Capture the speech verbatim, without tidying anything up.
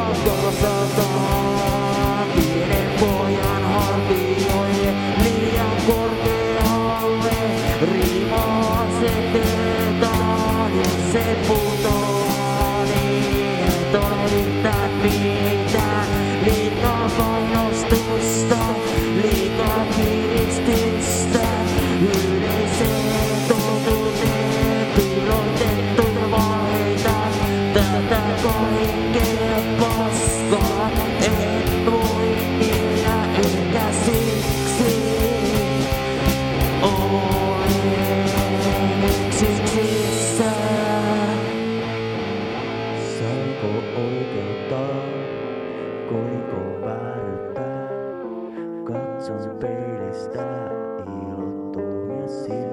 kasataan pienen pojan hartioille liian korkealle. Riima asetetaan, jos se putoaa, niin et ole yhtään mitään. Liikaa painostusta, liikaa kiristystä, yleiseen totuuteen piilotettuja vaiheita. Tätä kaikkea paskaa en voi niellä, eikä siksi olen yksiksissä. Saiko oikeuttaa, koiko vääryyttää? Katson peilistä ilottomia silmiä.